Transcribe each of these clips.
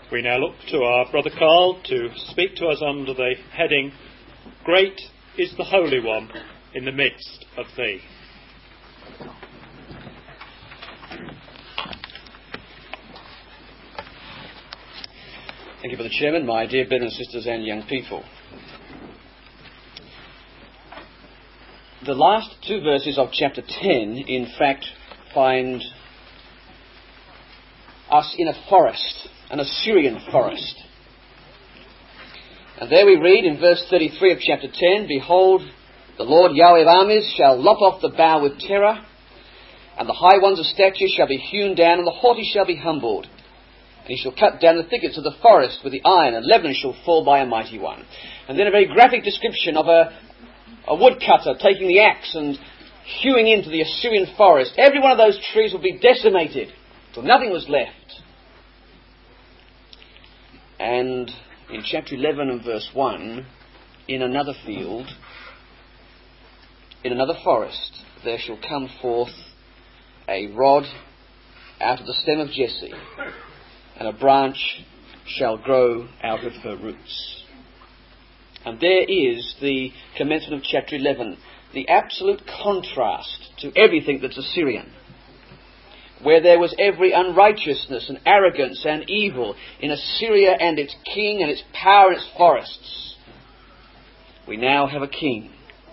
We now look to our brother Carl to speak to us under the heading, Great is the Holy One in the midst of thee. Thank you, Brother Chairman, my dear brothers and sisters and young people. The last two verses of chapter 10, in fact, find us in a forest, an Assyrian forest. And there we read in verse 33 of chapter 10, Behold, the Lord Yahweh of armies shall lop off the bow with terror, and the high ones of stature shall be hewn down, and the haughty shall be humbled. And he shall cut down the thickets of the forest with the iron, and Lebanon shall fall by a mighty one. And then a very graphic description of a woodcutter taking the axe and hewing into the Assyrian forest. Every one of those trees will be decimated till nothing was left. And in chapter 11 and verse 1, in another field, in another forest, there shall come forth a rod out of the stem of Jesse, and a branch shall grow out of her roots. And there is the commencement of chapter 11, the absolute contrast to everything that's Assyrian, where there was every unrighteousness and arrogance and evil in Assyria and its king and its power and its forests. We now have a king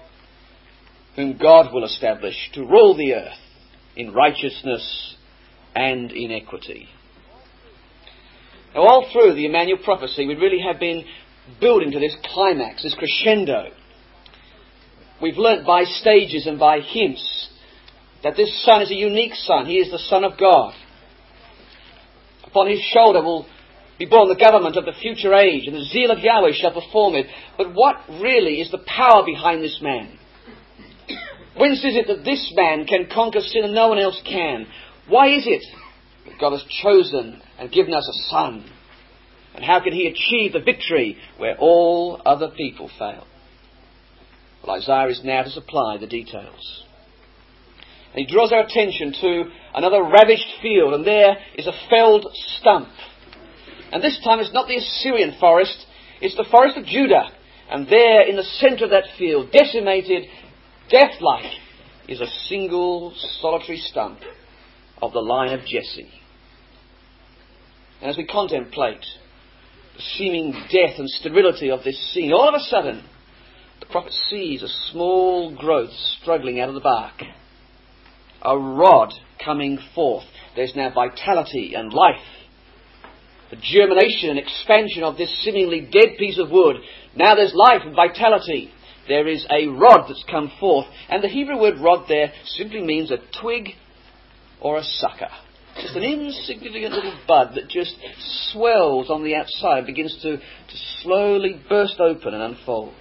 whom God will establish to rule the earth in righteousness and in equity. Now, all through the Emmanuel prophecy, we really have been building to this climax, this crescendo. We've learnt by stages and by hints that this Son is a unique Son. He is the Son of God. Upon his shoulder will be born the government of the future age, and the zeal of Yahweh shall perform it. But what really is the power behind this man? Whence is it that this man can conquer sin and no one else can? Why is it that God has chosen and given us a Son? And how can he achieve the victory where all other people fail? Well, Isaiah is now to supply the details. And he draws our attention to another ravaged field, and there is a felled stump. And this time it's not the Assyrian forest, it's the forest of Judah. And there in the centre of that field, decimated, death-like, is a single solitary stump of the line of Jesse. And as we contemplate the seeming death and sterility of this scene, all of a sudden, the prophet sees a small growth struggling out of the bark. A rod coming forth. There's now vitality and life. The germination and expansion of this seemingly dead piece of wood. Now there's life and vitality. There is a rod that's come forth. And the Hebrew word rod there simply means a twig or a sucker. Just an insignificant little bud that just swells on the outside and begins to slowly burst open and unfold.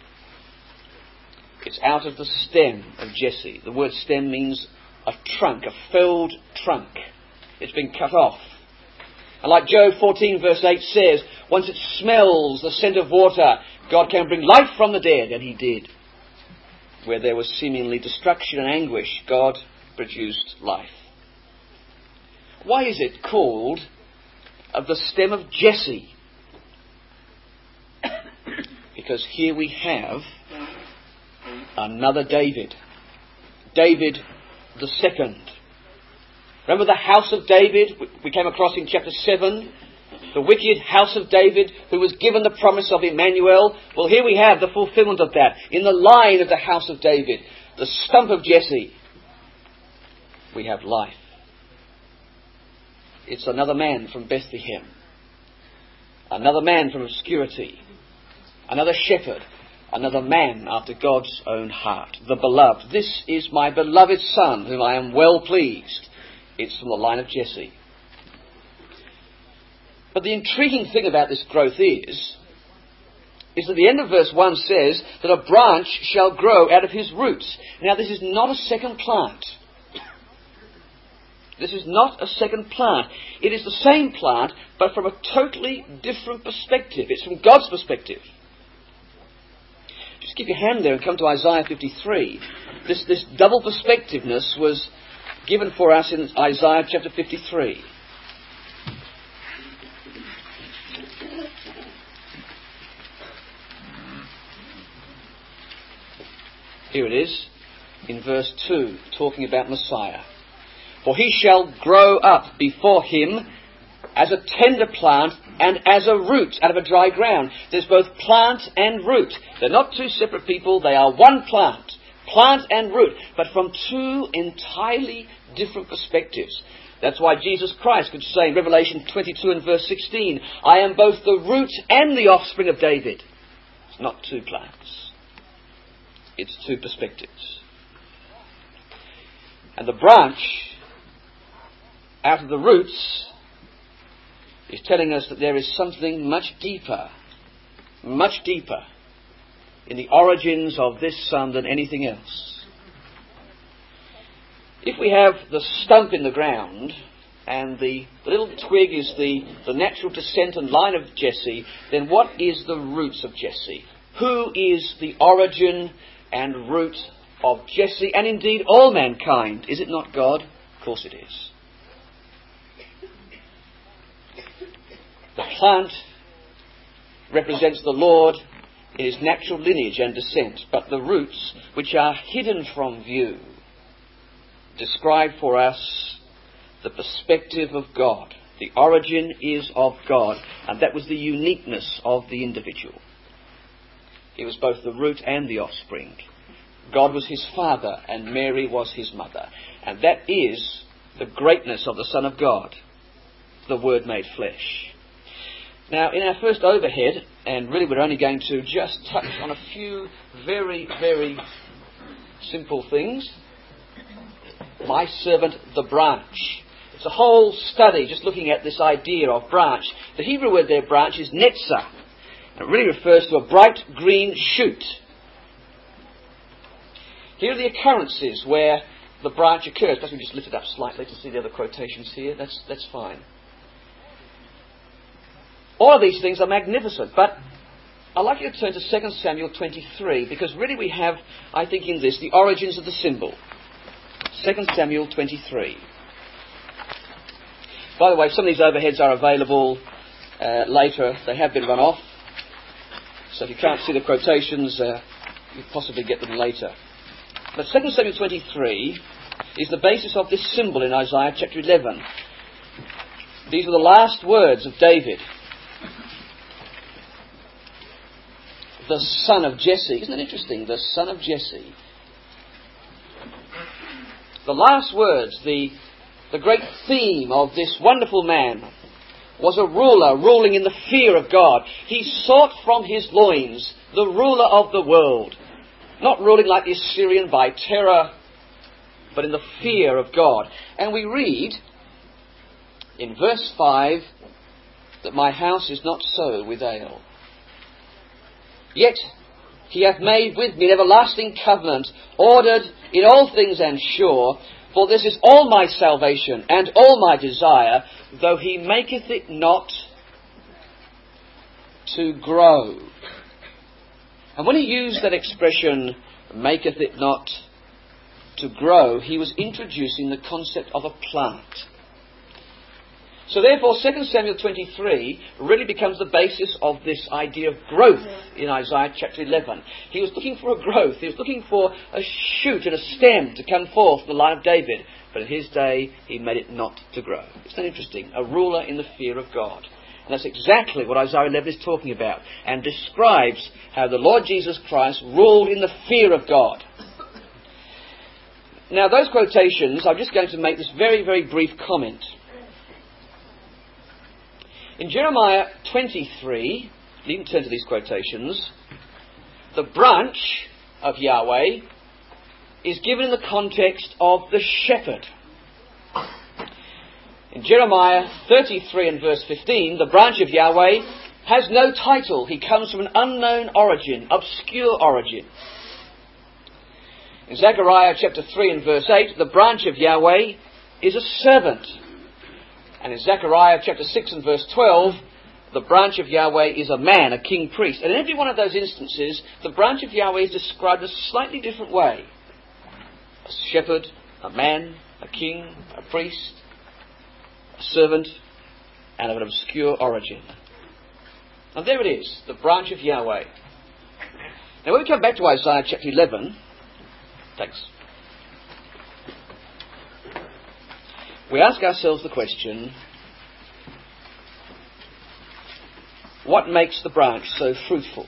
It's out of the stem of Jesse. The word stem means a trunk, a felled trunk. It's been cut off. And like Job 14 verse 8 says, once it smells the scent of water, God can bring life from the dead. And he did. Where there was seemingly destruction and anguish, God produced life. Why is it called of the stem of Jesse? Because here we have another David. David the second. Remember the house of David we came across in chapter 7? The wicked house of David who was given the promise of Emmanuel. Well, here we have the fulfillment of that. In the line of the house of David, the stump of Jesse, we have life. It's another man from Bethlehem. Another man from obscurity. Another shepherd. Another man after God's own heart. The beloved. This is my beloved Son, whom I am well pleased. It's from the line of Jesse. But the intriguing thing about this growth is that the end of verse 1 says that a branch shall grow out of his roots. Now this is not a second plant. This is not a second plant. It is the same plant, but from a totally different perspective. It's from God's perspective. Just keep your hand there and come to Isaiah 53. This double perspectiveness was given for us in Isaiah chapter 53. Here it is, in verse 2, talking about Messiah. For he shall grow up before him as a tender plant and as a root out of a dry ground. There's both plant and root. They're not two separate people, they are one plant. Plant and root, but from two entirely different perspectives. That's why Jesus Christ could say in Revelation 22 and verse 16, I am both the root and the offspring of David. It's not two plants. It's two perspectives. And the branch out of the roots is telling us that there is something much deeper in the origins of this son than anything else. If we have the stump in the ground and the little twig is the natural descent and line of Jesse, then what is the roots of Jesse? Who is the origin and root of Jesse and indeed all mankind? Is it not God? Of course it is. The plant represents the Lord in his natural lineage and descent, but the roots, which are hidden from view, describe for us the perspective of God. The origin is of God, and that was the uniqueness of the individual. He was both the root and the offspring. God was his father, and Mary was his mother. And that is the greatness of the Son of God, the Word made flesh. Now, in our first overhead, and really we're only going to just touch on a few very, very simple things. My servant, the branch. It's a whole study just looking at this idea of branch. The Hebrew word there, branch, is netzah. It really refers to a bright green shoot. Here are the occurrences where the branch occurs. Perhaps we just lift it up slightly to see the other quotations here. That's fine. All of these things are magnificent, but I'd like you to turn to 2 Samuel 23, because really we have, I think in this, the origins of the symbol. 2 Samuel 23. By the way, some of these overheads are available later. They have been run off. So if you can't see the quotations, you possibly get them later. But 2 Samuel 23 is the basis of this symbol in Isaiah chapter 11. These are the last words of David, the son of Jesse. Isn't that interesting? The son of Jesse. The last words, the great theme of this wonderful man was a ruler ruling in the fear of God. He sought from his loins the ruler of the world. Not ruling like the Assyrian by terror, but in the fear of God. And we read in verse 5 that my house is not so with ale. Yet he hath made with me an everlasting covenant, ordered in all things and sure, for this is all my salvation and all my desire, though he maketh it not to grow. And when he used that expression, maketh it not to grow, he was introducing the concept of a plant. So therefore, 2 Samuel 23 really becomes the basis of this idea of growth in Isaiah chapter 11. He was looking for a growth. He was looking for a shoot and a stem to come forth from the line of David. But in his day, he made it not to grow. Isn't that interesting? A ruler in the fear of God. And that's exactly what Isaiah 11 is talking about, and describes how the Lord Jesus Christ ruled in the fear of God. Now, those quotations, I'm just going to make this very, very brief comment. In Jeremiah 23, you can turn to these quotations, the branch of Yahweh is given in the context of the shepherd. In Jeremiah 33 and verse 15, the branch of Yahweh has no title. He comes from an unknown origin, obscure origin. In Zechariah chapter 3 and verse 8, the branch of Yahweh is a servant. And in Zechariah chapter 6 and verse 12, the branch of Yahweh is a man, a king priest. And in every one of those instances, the branch of Yahweh is described a slightly different way. A shepherd, a man, a king, a priest, a servant, and of an obscure origin. And there it is, the branch of Yahweh. Now when we come back to Isaiah chapter 11, Thanks. We ask ourselves the question, what makes the branch so fruitful?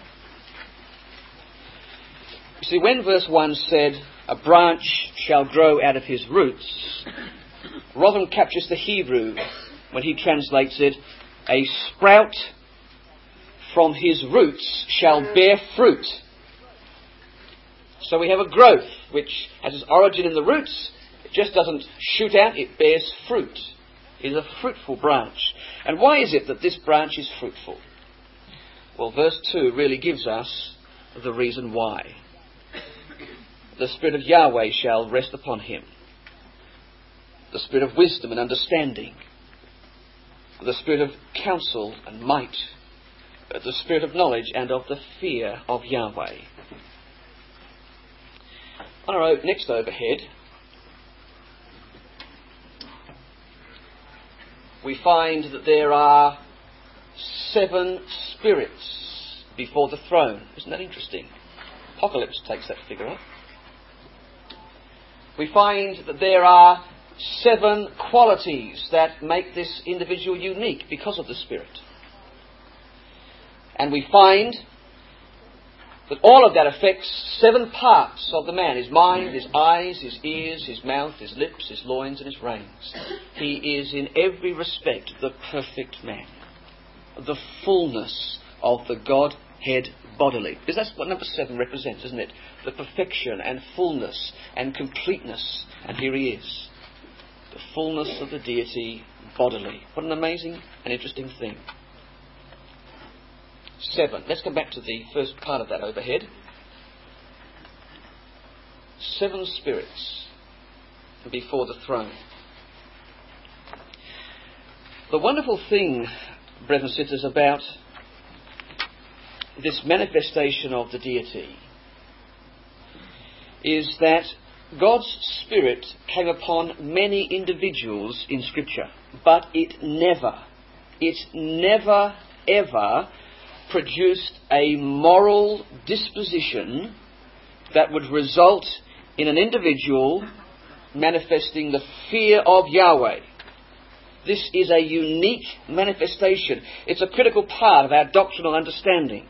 You see, when verse 1 said, a branch shall grow out of his roots, Rotherham captures the Hebrew when he translates it, a sprout from his roots shall bear fruit. So we have a growth which has its origin in the roots. It just doesn't shoot out, it bears fruit. It is a fruitful branch. And why is it that this branch is fruitful? Well, verse 2 really gives us the reason why. The Spirit of Yahweh shall rest upon him. The Spirit of wisdom and understanding. The Spirit of counsel and might. The Spirit of knowledge and of the fear of Yahweh. On our next overhead, we find that there are 7 spirits before the throne. Isn't that interesting? Apocalypse takes that figure up. We find that there are 7 qualities that make this individual unique because of the Spirit. And we find that all of that affects 7 parts of the man. His mind, his eyes, his ears, his mouth, his lips, his loins and his reins. He is in every respect the perfect man. The fullness of the Godhead bodily. Because that's what number 7 represents, isn't it? The perfection and fullness and completeness. And here he is. The fullness of the deity bodily. What an amazing and interesting thing. 7. Let's come back to the first part of that overhead. 7 spirits before the throne. The wonderful thing, brothers and sisters, about this manifestation of the deity is that God's Spirit came upon many individuals in Scripture, but it never ever produced a moral disposition that would result in an individual manifesting the fear of Yahweh. This is a unique manifestation. It's a critical part of our doctrinal understanding.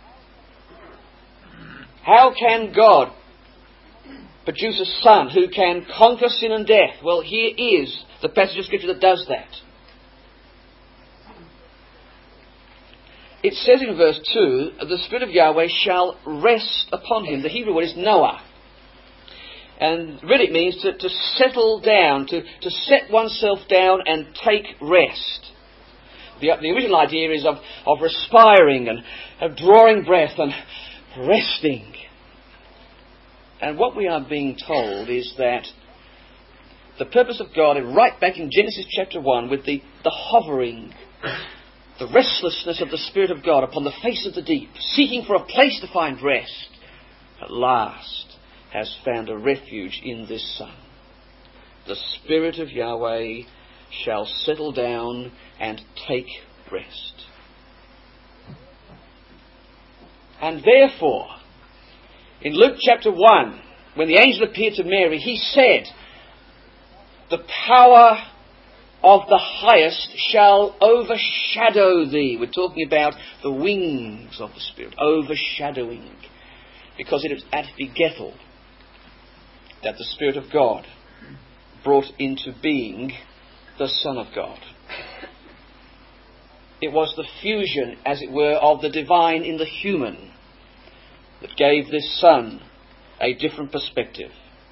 How can God produce a Son who can conquer sin and death? Well, here is the passage of Scripture that does that. It says in verse 2, the Spirit of Yahweh shall rest upon him. The Hebrew word is Noah. And really it means to settle down, to set oneself down and take rest. The original idea is of respiring and of drawing breath and resting. And what we are being told is that the purpose of God, right back in Genesis chapter 1, with the hovering, the restlessness of the Spirit of God upon the face of the deep, seeking for a place to find rest, at last has found a refuge in this Son. The Spirit of Yahweh shall settle down and take rest. And therefore, in Luke chapter 1, when the angel appeared to Mary, he said, the power of the highest shall overshadow thee. We're talking about the wings of the Spirit, overshadowing. Because it was at Begetzel that the Spirit of God brought into being the Son of God. It was the fusion, as it were, of the divine in the human that gave this Son a different perspective.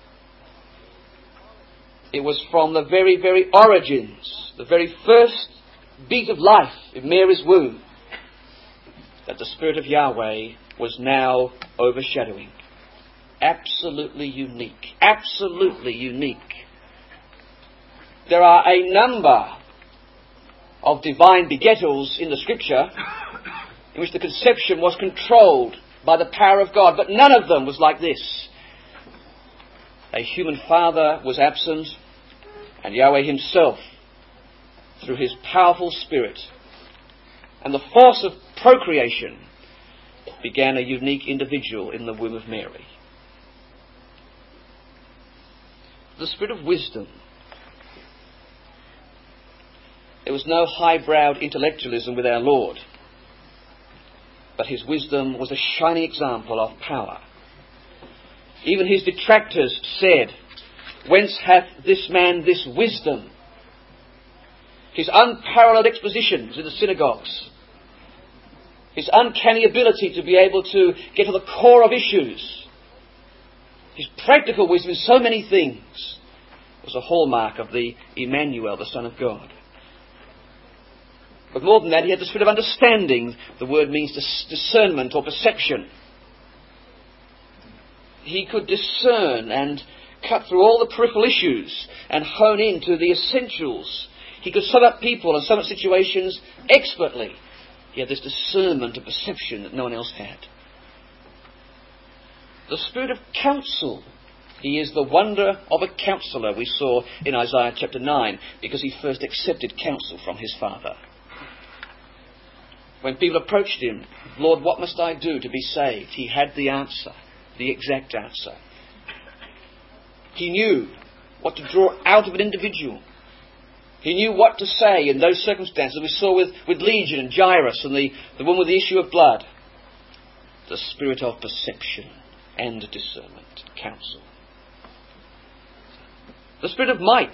It was from the very, very origins, the very first beat of life in Mary's womb, that the Spirit of Yahweh was now overshadowing. Absolutely unique. Absolutely unique. There are a number of divine begettals in the Scripture in which the conception was controlled by the power of God, but none of them was like this. A human father was absent, and Yahweh himself, through his powerful Spirit and the force of procreation, began a unique individual in the womb of Mary. the spirit of wisdom. There was no high-browed intellectualism with our Lord, but his wisdom was a shining example of power. Even his detractors said, "Whence hath this man this wisdom?" His unparalleled expositions in the synagogues, his uncanny ability to be able to get to the core of issues, his practical wisdom in so many things was a hallmark of the Emmanuel, the Son of God. But more than that, he had the spirit of understanding. The word means discernment or perception. He could discern and cut through all the peripheral issues and hone into the essentials. He could sum up people and sum up situations expertly. He had this discernment and perception that no one else had. The spirit of counsel. He is the wonder of a counsellor, we saw in Isaiah chapter 9, because he first accepted counsel from his Father. When people approached him, "Lord, what must I do to be saved?" he had the answer, the exact answer. He knew what to draw out of an individual. He knew what to say in those circumstances we saw with Legion and Jairus and the one with the issue of blood. The spirit of perception and discernment, counsel. The spirit of might.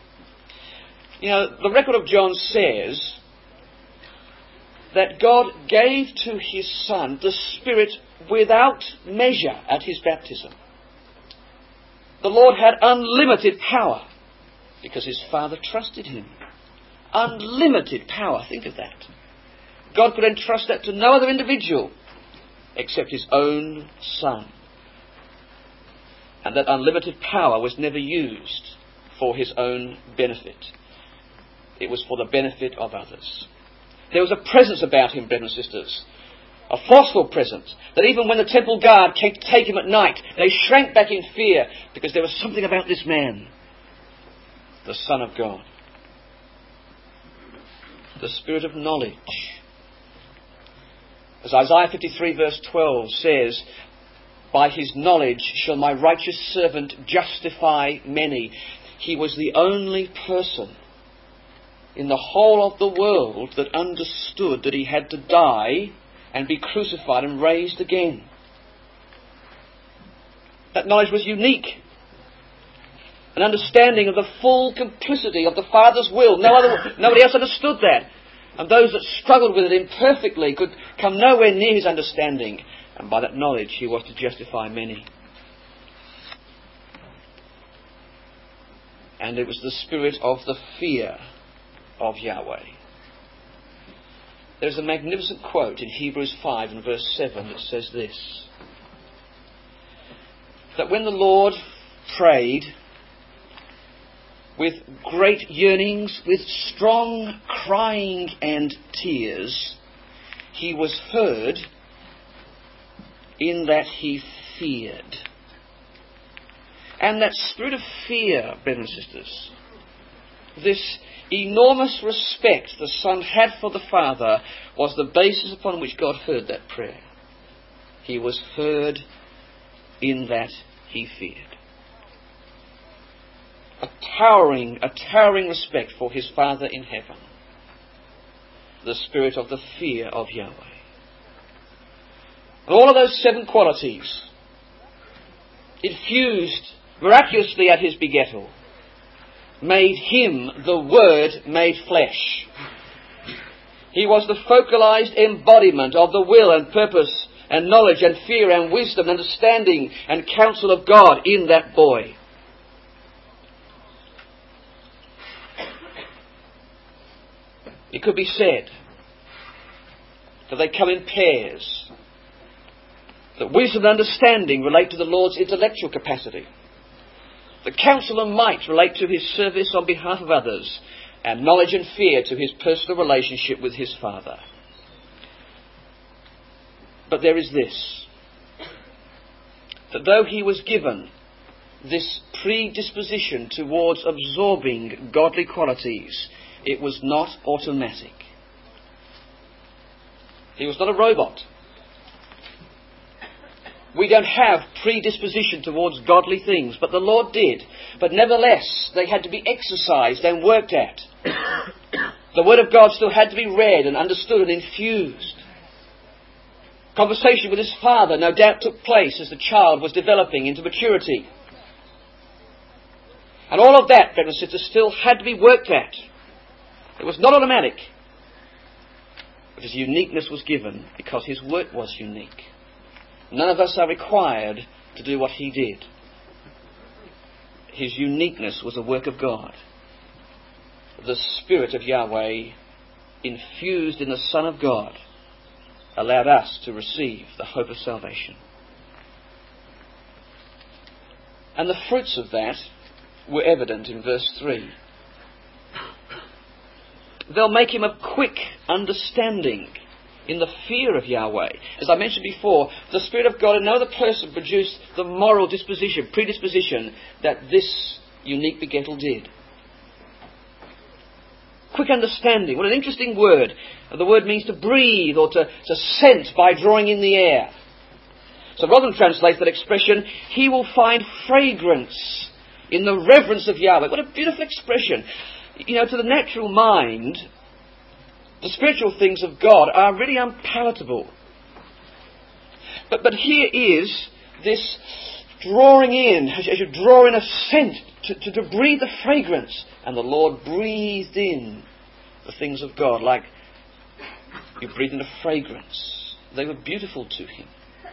The record of John says that God gave to his Son the Spirit without measure at his baptism. The Lord had unlimited power because his Father trusted him. Unlimited power, think of that. God could entrust that to no other individual except his own Son. And that unlimited power was never used for his own benefit. It was for the benefit of others. There was a presence about him, brothers and sisters, a forceful presence, that even when the temple guard came to take him at night, they shrank back in fear because there was something about this man, the Son of God. The spirit of knowledge. As Isaiah 53 verse 12 says, "By his knowledge shall my righteous servant justify many." He was the only person in the whole of the world that understood that he had to die and be crucified and raised again. That knowledge was unique. An understanding of the full complicity of the Father's will. Nobody else understood that. And those that struggled with it imperfectly could come nowhere near his understanding. And by that knowledge he was to justify many. And it was the spirit of the fear of Yahweh. There's a magnificent quote in Hebrews 5 and verse 7 that says this: that when the Lord prayed with great yearnings, with strong crying and tears, he was heard in that he feared. And that spirit of fear, brothers and sisters, this enormous respect the Son had for the Father, was the basis upon which God heard that prayer. He was heard in that he feared. A towering respect for his Father in heaven. The spirit of the fear of Yahweh. And all of those 7 qualities infused miraculously at his begettal made him the Word made flesh. He was the focalized embodiment of the will and purpose and knowledge and fear and wisdom and understanding and counsel of God in that boy. It could be said that they come in pairs. That wisdom and understanding relate to the Lord's intellectual capacity. The counsel and might relate to his service on behalf of others, and knowledge and fear to his personal relationship with his Father. But there is this, that though he was given this predisposition towards absorbing godly qualities, it was not automatic. He was not a robot. We don't have predisposition towards godly things, but the Lord did. But nevertheless, they had to be exercised and worked at. The Word of God still had to be read and understood and infused. Conversation with his father no doubt took place as the child was developing into maturity. And all of that, brothers and sisters, still had to be worked at. It was not automatic. But his uniqueness was given because his work was unique. None of us are required to do what he did. His uniqueness was a work of God. The Spirit of Yahweh, infused in the Son of God, allowed us to receive the hope of salvation. And the fruits of that were evident in verse 3. They'll make him of quick understanding in the fear of Yahweh. As I mentioned before, the Spirit of God in no other person produced the moral predisposition that this unique begettal did. Quick understanding. What an interesting word. The word means to breathe or to scent by drawing in the air. So Rotherham translates that expression, he will find fragrance in the reverence of Yahweh. What a beautiful expression. You know, to the natural mind, the spiritual things of God are really unpalatable. But here is this drawing in, as you draw in a scent, to breathe the fragrance. And the Lord breathed in the things of God like you breathe in a fragrance. They were beautiful to him.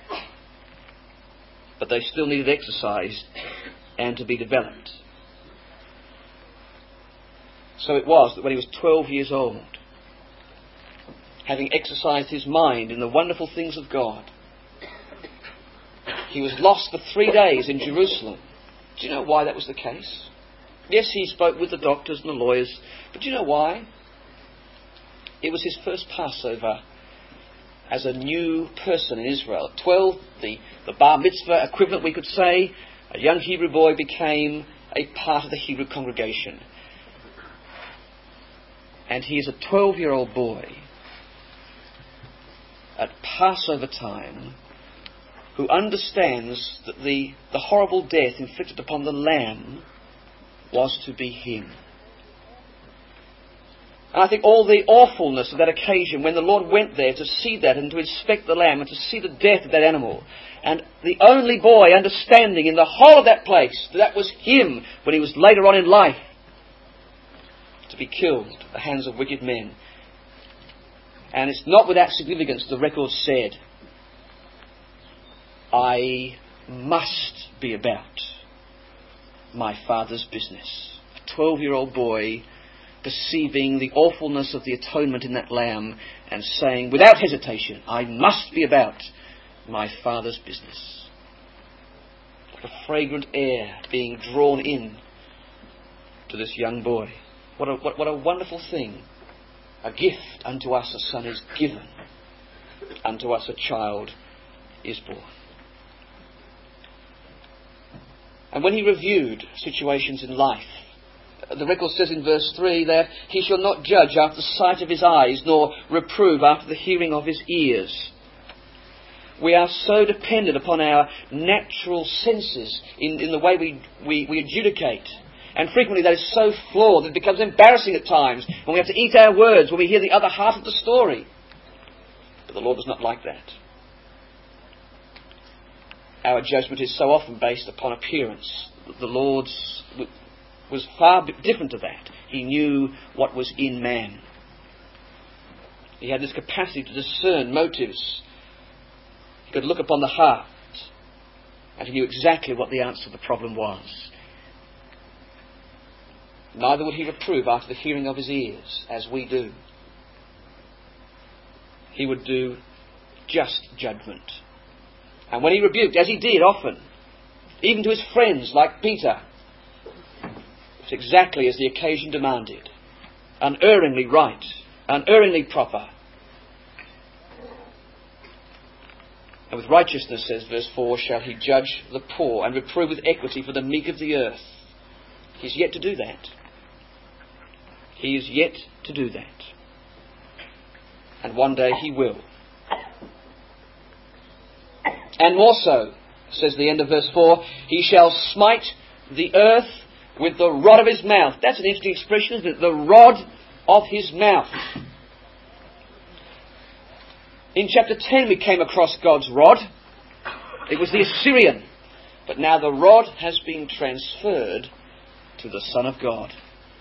But they still needed exercise and to be developed. So it was that when he was 12 years old, having exercised his mind in the wonderful things of God, he was lost for 3 days in Jerusalem. Do you know why that was the case? Yes, he spoke with the doctors and the lawyers, but do you know why? It was his first Passover as a new person in Israel. At 12, the bar mitzvah equivalent, we could say, a young Hebrew boy became a part of the Hebrew congregation. And he is a 12-year-old boy at Passover time who understands that the horrible death inflicted upon the lamb was to be him. And I think all the awfulness of that occasion when the Lord went there to see that and to inspect the lamb and to see the death of that animal, and the only boy understanding in the whole of that place that was him when he was later on in life to be killed at the hands of wicked men. And it's not without significance the record said, I must be about my Father's business. A 12-year-old boy perceiving the awfulness of the atonement in that lamb and saying without hesitation, I must be about my Father's business. The fragrant air being drawn in to this young boy. What a wonderful thing. A gift unto us a son is given. Unto us a child is born. And when he reviewed situations in life, the record says in verse 3 that he shall not judge after the sight of his eyes, nor reprove after the hearing of his ears. We are so dependent upon our natural senses in the way we adjudicate. And frequently that is so flawed that it becomes embarrassing at times when we have to eat our words, when we hear the other half of the story. But the Lord was not like that. Our judgment is so often based upon appearance. The Lord's was far different to that. He knew what was in man. He had this capacity to discern motives. He could look upon the heart, and he knew exactly what the answer to the problem was. Neither would he reprove after the hearing of his ears, as we do. He would do just judgment. And when he rebuked, as he did often, even to his friends like Peter, it's exactly as the occasion demanded. Unerringly right, unerringly proper. And with righteousness, says verse 4, shall he judge the poor and reprove with equity for the meek of the earth. He's yet to do that. He is yet to do that. And one day he will. And more so, says the end of verse 4, he shall smite the earth with the rod of his mouth. That's an interesting expression, isn't it? The rod of his mouth. In chapter 10 we came across God's rod. It was the Assyrian. But now the rod has been transferred to the Son of God.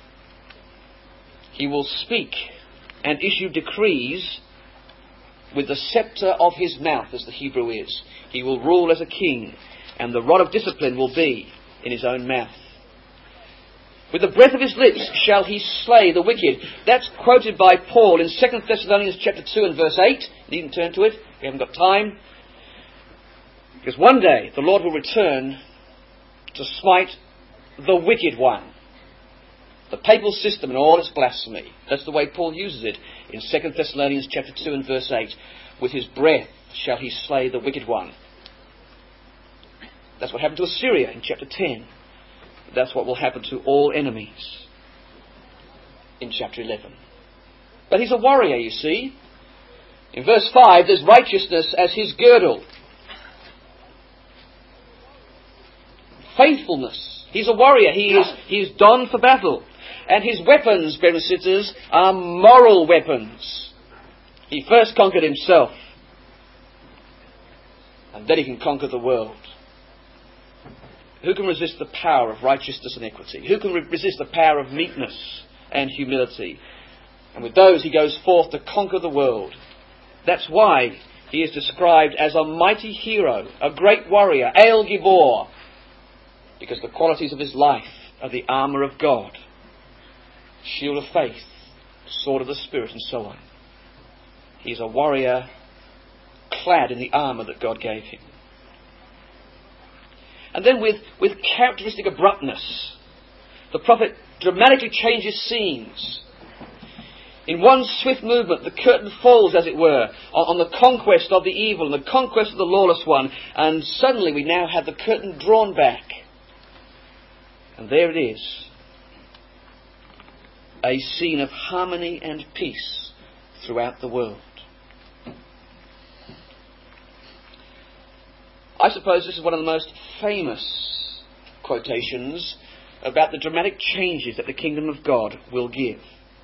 He will speak and issue decrees with the scepter of his mouth, as the Hebrew is. He will rule as a king, and the rod of discipline will be in his own mouth. With the breath of his lips shall he slay the wicked. That's quoted by Paul in 2 Thessalonians chapter 2 and verse 8. You needn't turn to it. We haven't got time. Because one day the Lord will return to smite the wicked one. The papal system and all its blasphemy. That's the way Paul uses it in 2 Thessalonians chapter 2 and verse 8. With his breath shall he slay the wicked one. That's what happened to Assyria in chapter 10. That's what will happen to all enemies in chapter 11. But he's a warrior, you see. In verse 5, there's righteousness as his girdle. Faithfulness. He's a warrior. He is donned for battle. And his weapons, brothers and sisters, are moral weapons. He first conquered himself. And then he can conquer the world. Who can resist the power of righteousness and equity? Who can resist the power of meekness and humility? And with those he goes forth to conquer the world. That's why he is described as a mighty hero, a great warrior, El Gibor, because the qualities of his life are the armour of God, shield of faith, sword of the Spirit, and so on. He's a warrior clad in the armour that God gave him. And then with characteristic abruptness, the prophet dramatically changes scenes. In one swift movement, the curtain falls, as it were, on the conquest of the evil and the conquest of the lawless one. And suddenly we now have the curtain drawn back. And there it is. A scene of harmony and peace throughout the world. I suppose this is one of the most famous quotations about the dramatic changes that the kingdom of God will give.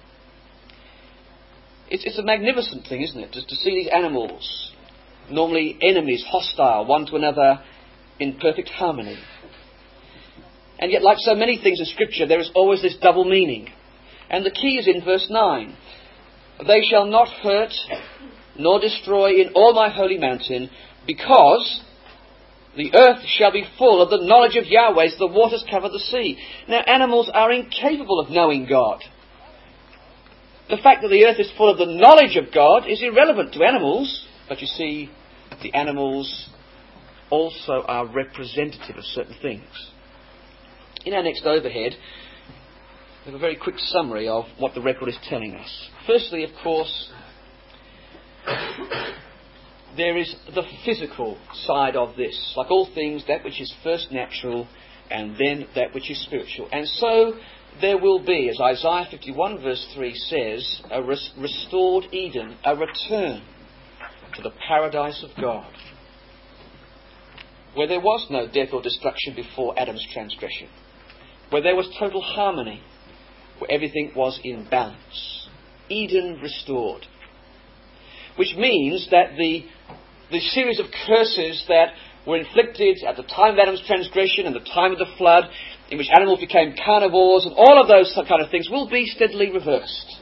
It's a magnificent thing, isn't it? Just to see these animals, normally enemies, hostile, one to another, in perfect harmony. And yet, like so many things in Scripture, there is always this double meaning. And the key is in verse 9. They shall not hurt nor destroy in all my holy mountain, because the earth shall be full of the knowledge of Yahweh, as the waters cover the sea. Now, animals are incapable of knowing God. The fact that the earth is full of the knowledge of God is irrelevant to animals. But you see, the animals also are representative of certain things. In our next overhead, we have a very quick summary of what the record is telling us. Firstly, of course, there is the physical side of this. Like all things, that which is first natural and then that which is spiritual. And so there will be, as Isaiah 51 verse 3 says, a restored Eden, a return to the paradise of God, where there was no death or destruction before Adam's transgression, where there was total harmony, where everything was in balance. Eden restored. Which means that the series of curses that were inflicted at the time of Adam's transgression and the time of the flood, in which animals became carnivores and all of those kind of things, will be steadily reversed.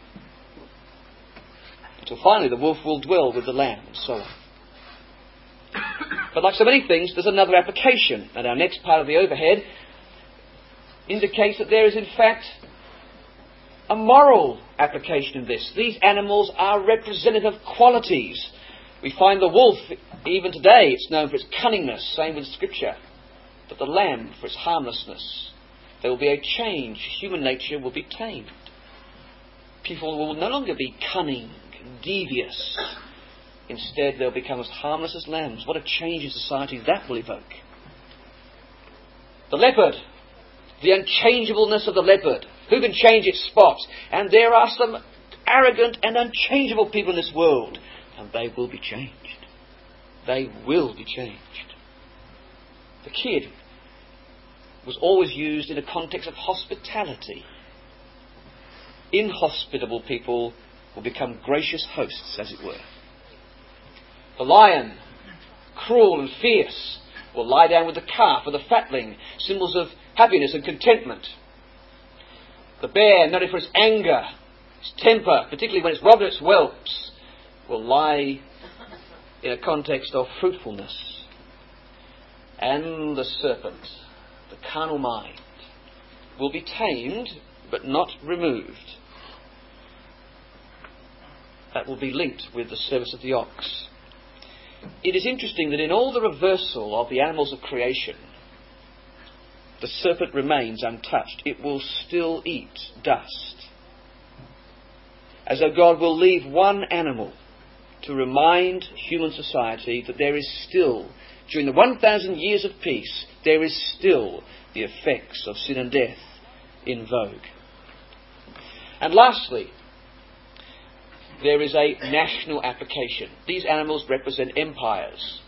Until finally the wolf will dwell with the lamb and so on. But like so many things, there's another application. And our next part of the overhead indicates that there is in fact a moral application in this. These animals are representative qualities. We find the wolf, even today, it's known for its cunningness, same with Scripture. But the lamb for its harmlessness. There will be a change. Human nature will be tamed. People will no longer be cunning and devious. Instead, they'll become as harmless as lambs. What a change in society that will evoke. The leopard. The unchangeableness of the leopard. Who can change its spots? And there are some arrogant and unchangeable people in this world. And they will be changed. They will be changed. The kid was always used in a context of hospitality. Inhospitable people will become gracious hosts, as it were. The lion, cruel and fierce, will lie down with the calf or the fatling, symbols of happiness and contentment. The bear, noted for its anger, its temper, particularly when it's robbed of its whelps, will lie in a context of fruitfulness. And the serpent, the carnal mind, will be tamed but not removed. That will be linked with the service of the ox. It is interesting that in all the reversal of the animals of creation, the serpent remains untouched. It will still eat dust. As though God will leave one animal to remind human society that there is still, during the 1,000 years of peace, there is still the effects of sin and death in vogue. And lastly, there is a national application. These animals represent empires.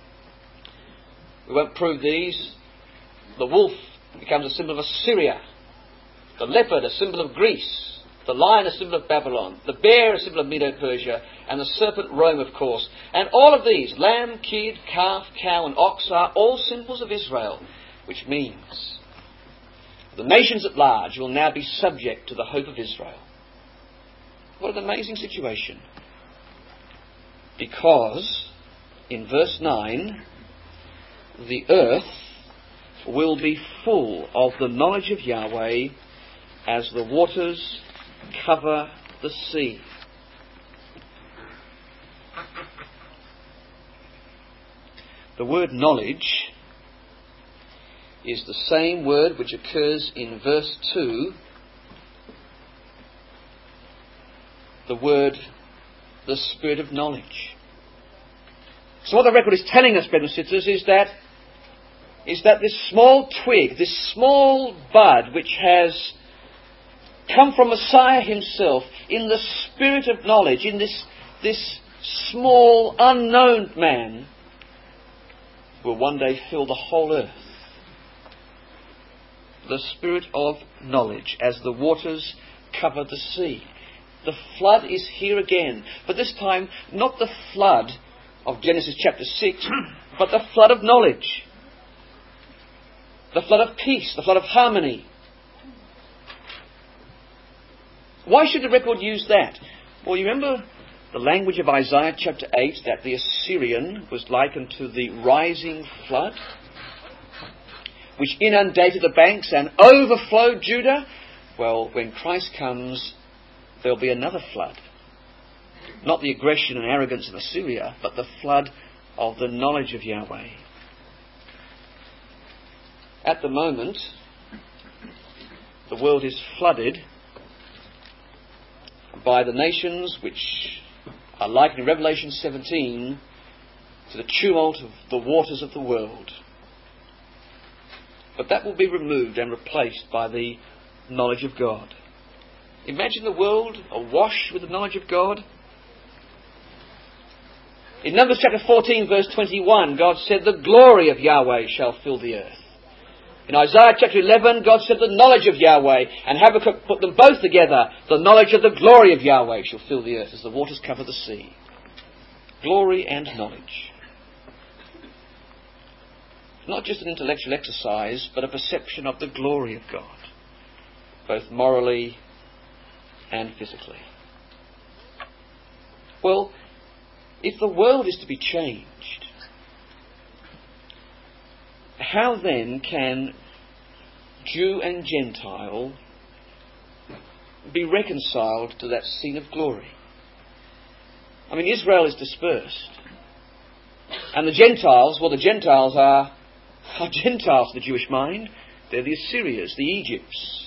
We won't prove these. The wolf becomes a symbol of Assyria. The leopard a symbol of Greece. The lion a symbol of Babylon. The bear a symbol of Medo-Persia. And the serpent Rome, of course. And all of these, lamb, kid, calf, cow and ox, are all symbols of Israel. Which means the nations at large will now be subject to the hope of Israel. What an amazing situation. Because, in verse 9, the earth will be full of the knowledge of Yahweh as the waters cover the sea. The word knowledge is the same word which occurs in verse 2. The word, the spirit of knowledge. So what the record is telling us, brothers and sisters, is that this small twig, this small bud which has come from Messiah himself in the spirit of knowledge, in this small unknown man, will one day fill the whole earth. The spirit of knowledge as the waters cover the sea. The flood is here again, but this time not the flood of Genesis chapter 6, but the flood of knowledge. The flood of peace, the flood of harmony. Why should the record use that? Well, you remember the language of Isaiah chapter 8, that the Assyrian was likened to the rising flood, which inundated the banks and overflowed Judah? Well, when Christ comes, there'll be another flood. Not the aggression and arrogance of Assyria, but the flood of the knowledge of Yahweh. At the moment, the world is flooded by the nations which are likened in Revelation 17 to the tumult of the waters of the world. But that will be removed and replaced by the knowledge of God. Imagine the world awash with the knowledge of God. In Numbers chapter 14 verse 21, God said, the glory of Yahweh shall fill the earth. In Isaiah chapter 11, God said the knowledge of Yahweh, and Habakkuk put them both together. The knowledge of the glory of Yahweh shall fill the earth as the waters cover the sea. Glory and knowledge. Not just an intellectual exercise, but a perception of the glory of God, both morally and physically. Well, if the world is to be changed, how then can Jew and Gentile be reconciled to that scene of glory? I mean, Israel is dispersed. And the Gentiles are Gentiles to the Jewish mind. They're the Assyrians, the Egypts.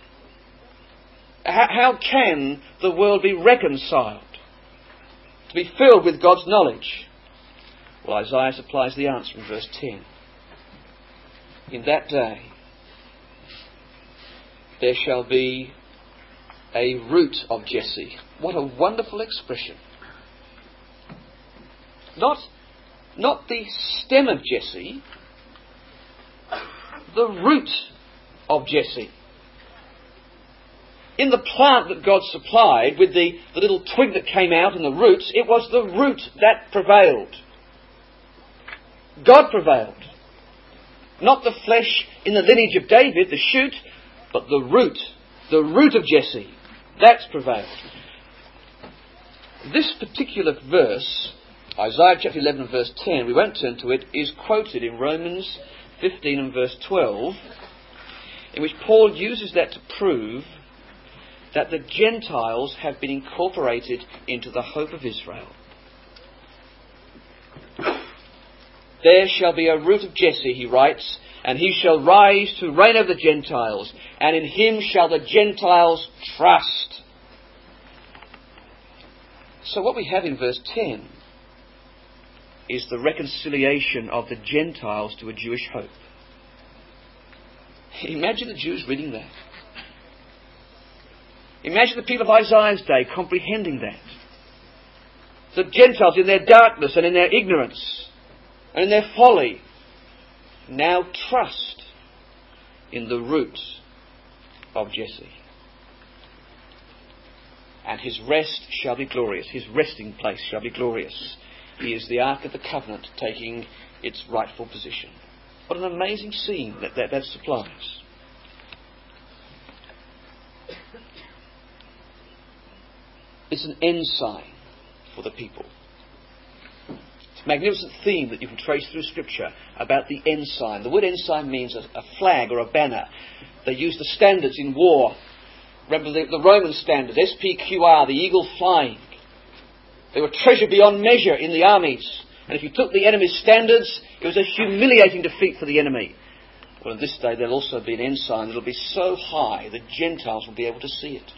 How can the world be reconciled to be filled with God's knowledge? Well, Isaiah supplies the answer in verse 10. In that day, there shall be a root of Jesse. What a wonderful expression. Not not the stem of Jesse, the root of Jesse. In the plant that God supplied, with the little twig that came out and the roots, it was the root that prevailed. God prevailed. Not the flesh in the lineage of David, the shoot, but the root of Jesse. That's prevailed. This particular verse, Isaiah chapter 11 and verse 10, we won't turn to it, is quoted in Romans 15 and verse 12, in which Paul uses that to prove that the Gentiles have been incorporated into the hope of Israel. There shall be a root of Jesse, he writes, and he shall rise to reign over the Gentiles, and in him shall the Gentiles trust. So what we have in verse 10 is the reconciliation of the Gentiles to a Jewish hope. Imagine the Jews reading that. Imagine the people of Isaiah's day comprehending that. The Gentiles in their darkness and in their ignorance and in their folly now trust in the root of Jesse. And his rest shall be glorious. His resting place shall be glorious. He is the Ark of the Covenant taking its rightful position. What an amazing scene that supplies. It's an ensign for the people. It's a magnificent theme that you can trace through Scripture about the ensign. The word ensign means a flag or a banner. They used the standards in war. Remember the Roman standard, SPQR, the eagle flying. They were treasured beyond measure in the armies. And if you took the enemy's standards, it was a humiliating defeat for the enemy. Well, in this day there'll also be an ensign that will be so high that Gentiles will be able to see it.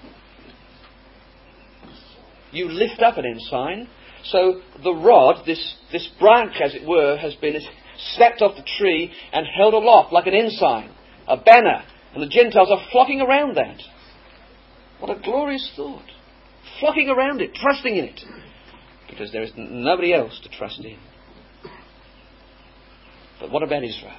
You lift up an ensign, so the rod, this branch as it were, has been snapped off the tree and held aloft like an ensign, a banner, and the Gentiles are flocking around that. What a glorious thought. Flocking around it, trusting in it, because there is nobody else to trust in. But what about Israel?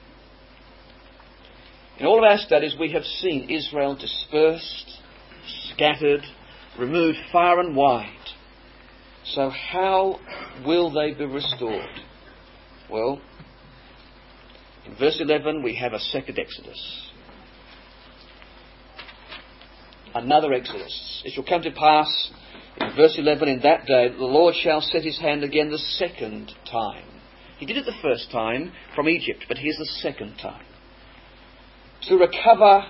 In all of our studies we have seen Israel dispersed, scattered, removed far and wide. So how will they be restored? Well, in verse 11 we have a second Exodus. Another Exodus. It shall come to pass, in verse 11, in that day, that the Lord shall set his hand again the second time. He did it the first time from Egypt, but here's the second time. To recover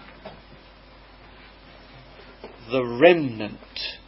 the remnant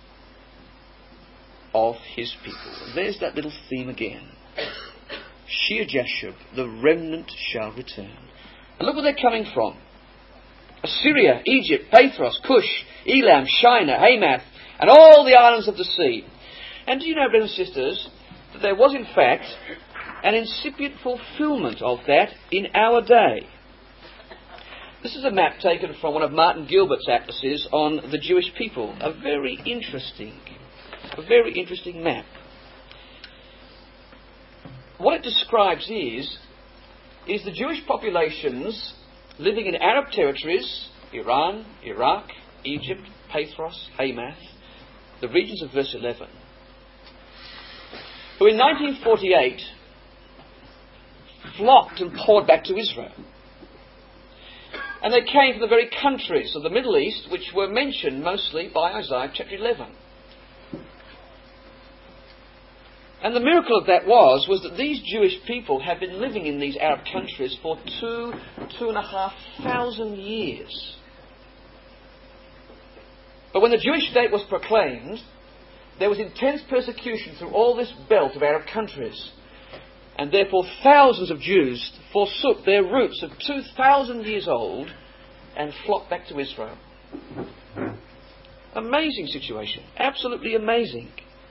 of his people. And there's that little theme again. Shir Jashub, the remnant shall return. And look where they're coming from. Assyria, Egypt, Pathros, Cush, Elam, Shinar, Hamath, and all the islands of the sea. And do you know, brothers and sisters, that there was in fact an incipient fulfilment of that in our day. This is a map taken from one of Martin Gilbert's atlases on the Jewish people. A very interesting map. What it describes is the Jewish populations living in Arab territories, Iran, Iraq, Egypt, Pathros, Hamath, the regions of verse 11, who in 1948 flocked and poured back to Israel. And they came from the very countries of the Middle East which were mentioned mostly by Isaiah chapter 11. And the miracle of that was that these Jewish people had been living in these Arab countries for 2,500 years. But when the Jewish state was proclaimed, there was intense persecution through all this belt of Arab countries. And therefore thousands of Jews forsook their roots of 2,000 years old and flocked back to Israel. Amazing situation. Absolutely amazing.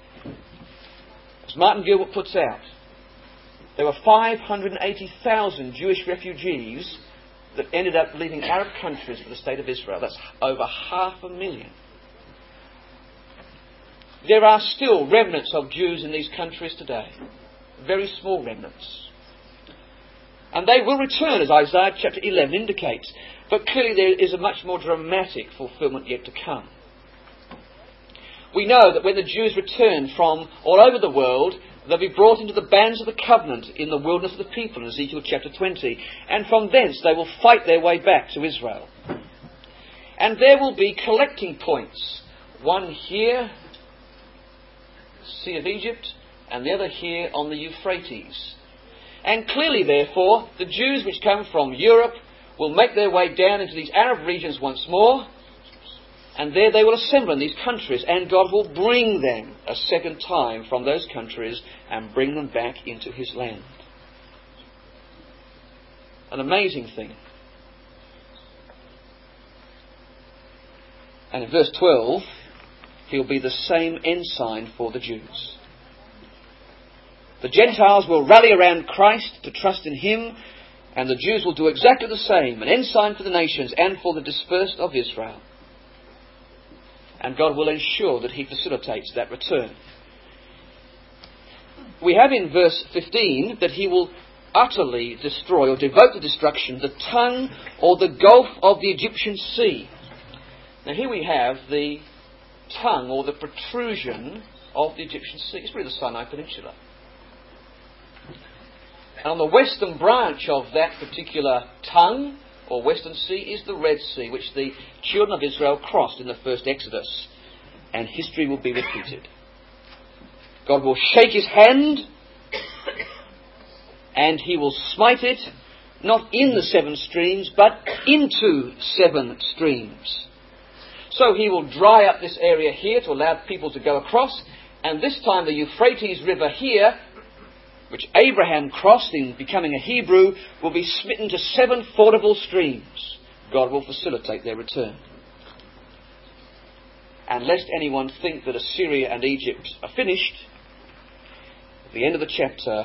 As Martin Gilbert puts out, there were 580,000 Jewish refugees that ended up leaving Arab countries for the state of Israel. That's over 500,000. There are still remnants of Jews in these countries today. very small remnants. And they will return, as Isaiah chapter 11 indicates. But clearly there is a much more dramatic fulfillment yet to come. We know that when the Jews return from all over the world, they'll be brought into the bands of the covenant in the wilderness of the people in Ezekiel chapter 20. And from thence they will fight their way back to Israel. And there will be collecting points. One here, Sea of Egypt, and the other here on the Euphrates. And clearly, therefore, the Jews which come from Europe will make their way down into these Arab regions once more, and there they will assemble in these countries, and God will bring them a second time from those countries and bring them back into his land. An amazing thing. And in verse 12, he'll be the same ensign for the Jews. The Gentiles will rally around Christ to trust in him, and the Jews will do exactly the same, an ensign for the nations and for the dispersed of Israel. And God will ensure that he facilitates that return. We have in verse 15 that he will utterly destroy or devote to destruction the tongue or the gulf of the Egyptian sea. Now here we have the tongue or the protrusion of the Egyptian sea. It's really the Sinai Peninsula. And on the western branch of that particular tongue or western sea is the Red Sea, which the children of Israel crossed in the first Exodus. And history will be repeated. God will shake his hand and he will smite it, not in the 7 streams, but into 7 streams. So he will dry up this area here to allow people to go across, and this time the Euphrates River here, which Abraham crossed in becoming a Hebrew, will be smitten to 7 fordable streams. God will facilitate their return. And lest anyone think that Assyria and Egypt are finished, at the end of the chapter,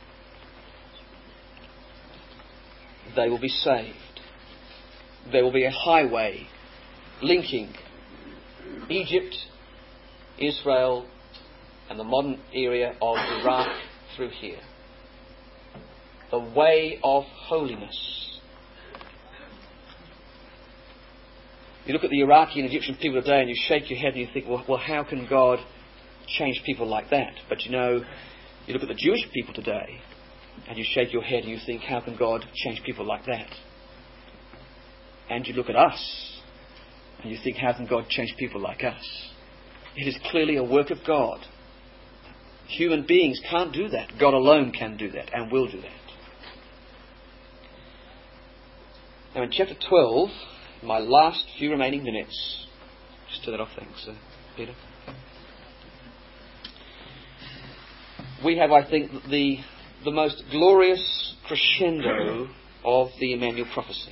they will be saved. There will be a highway linking Egypt, Israel, and the modern area of Iraq through here. The way of holiness. You look at the Iraqi and Egyptian people today and you shake your head and you think, well, how can God change people like that? But you look at the Jewish people today and you shake your head and you think, how can God change people like that? And you look at us and you think, how can God change people like us? It is clearly a work of God. Human beings can't do that. God alone can do that and will do that. Now in chapter 12, my last few remaining minutes, just turn that off, thanks, Peter. We have, I think, the most glorious crescendo of the Emmanuel prophecy.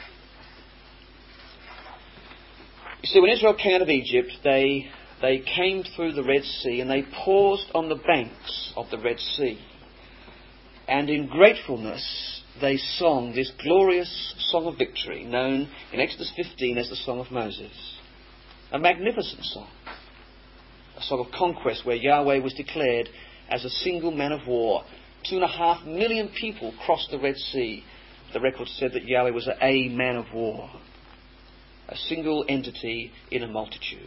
You see, when Israel came out of Egypt, they came through the Red Sea and they paused on the banks of the Red Sea. And in gratefulness, they sang this glorious song of victory, known in Exodus 15 as the Song of Moses. A magnificent song. A song of conquest where Yahweh was declared as a single man of war. 2.5 million people crossed the Red Sea. The record said that Yahweh was a man of war. A single entity in a multitude.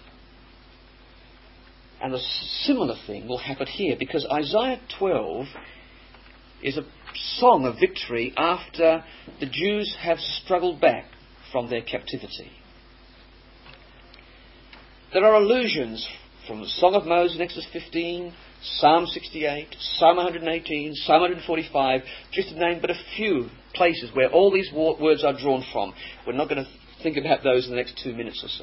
And a similar thing will happen here, because Isaiah 12 is a song of victory after the Jews have struggled back from their captivity. There are allusions from the Song of Moses in Exodus 15, Psalm 68, Psalm 118, Psalm 145, just to name but a few places where all these words are drawn from. We're not going to think about those in the next 2 minutes or so.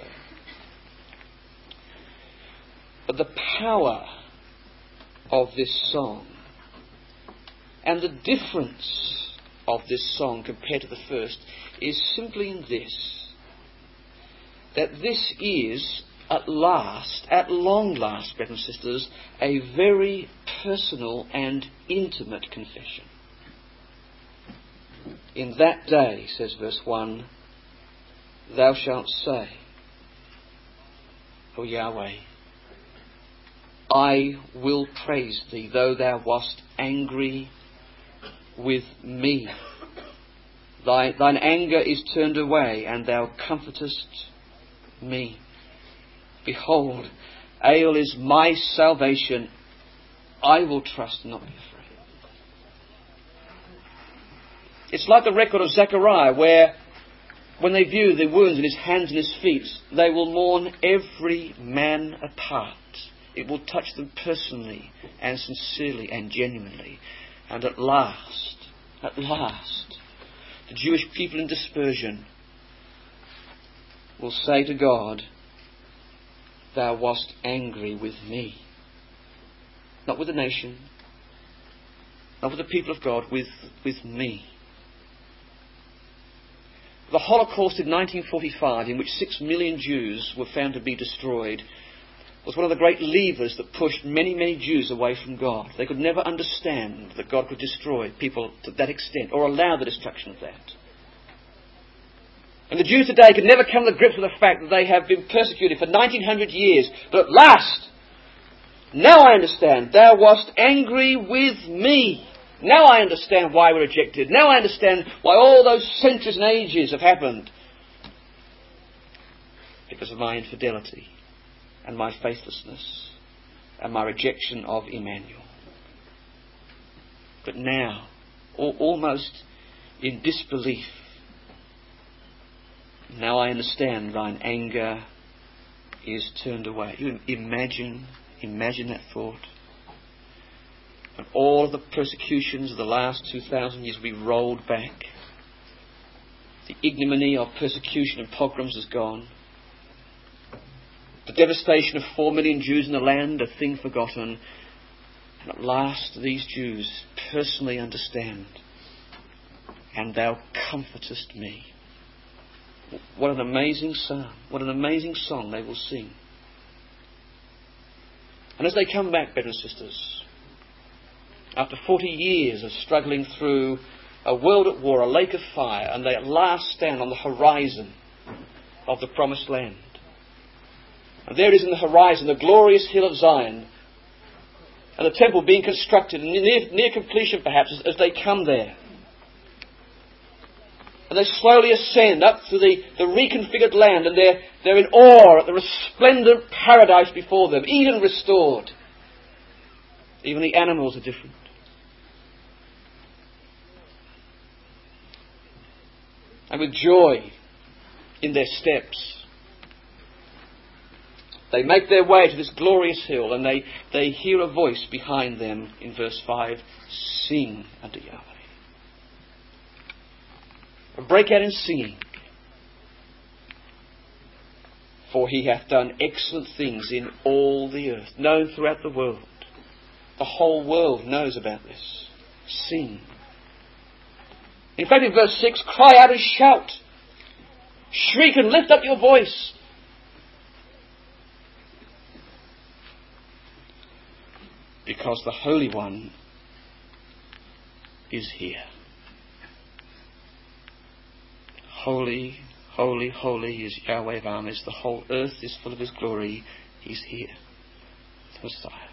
But the power of this song and the difference of this song compared to the first is simply in this: that this is at long last, brothers and sisters, a very personal and intimate confession. In that day, says verse 1, thou shalt say, O Yahweh, I will praise thee, though thou wast angry with me. Thine anger is turned away, and thou comfortest me. Behold, Ale is my salvation. I will trust and not be afraid. It's like the record of Zechariah, where when they view the wounds in his hands and his feet, they will mourn every man apart. It will touch them personally and sincerely and genuinely. And at last, the Jewish people in dispersion will say to God, thou wast angry with me. Not with the nation, not with the people of God, with me. The Holocaust in 1945, in which 6 million Jews were found to be destroyed, was one of the great levers that pushed many, many Jews away from God. They could never understand that God could destroy people to that extent, or allow the destruction of that. And the Jews today could never come to grips with the fact that they have been persecuted for 1900 years. But at last, now I understand, thou wast angry with me. Now I understand why we're rejected. Now I understand why all those centuries and ages have happened. Because of my infidelity and my faithlessness and my rejection of Emmanuel. But now, almost in disbelief, now I understand thine anger is turned away. You imagine that thought. And all of the persecutions of the last 2,000 years will be rolled back. The ignominy of persecution and pogroms is gone. The devastation of 4 million Jews in the land, a thing forgotten. And at last these Jews personally understand. And thou comfortest me. What an amazing psalm. What an amazing song they will sing. And as they come back, brothers and sisters, after 40 years of struggling through a world at war, a lake of fire, and they at last stand on the horizon of the promised land. And there it is in the horizon, the glorious hill of Zion, and the temple being constructed, near completion perhaps, as they come there. And they slowly ascend up to the reconfigured land, and they're in awe at the resplendent paradise before them, Eden restored. Even the animals are different. And with joy in their steps, they make their way to this glorious hill, and they hear a voice behind them in verse 5, sing unto Yahweh. And break out in singing. For he hath done excellent things in all the earth, known throughout the world. The whole world knows about this. Sing. In fact, in verse 6, cry out and shout. Shriek and lift up your voice. Because the Holy One is here. Holy, holy, holy is Yahweh of armies. The whole earth is full of His glory. He's here. The Messiah.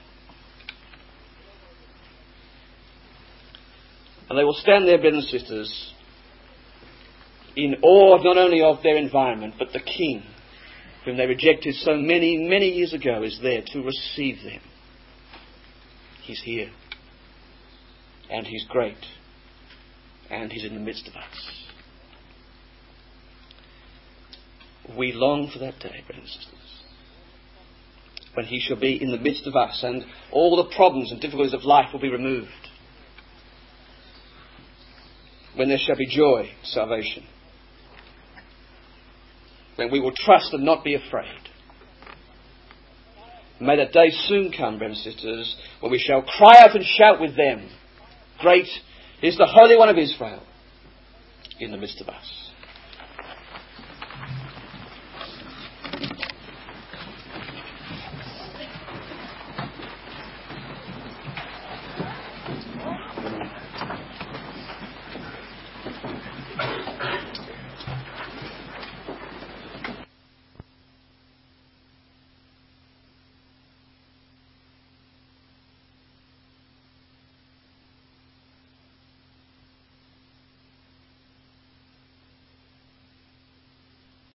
And they will stand there, brothers and sisters, in awe not only of their environment, but the King, whom they rejected so many, many years ago, is there to receive them. He's here. And He's great. And He's in the midst of us. We long for that day, brothers and sisters, when He shall be in the midst of us and all the problems and difficulties of life will be removed. When there shall be joy, salvation. When we will trust and not be afraid. May that day soon come, brothers and sisters, when we shall cry out and shout with them, great is the Holy One of Israel in the midst of us.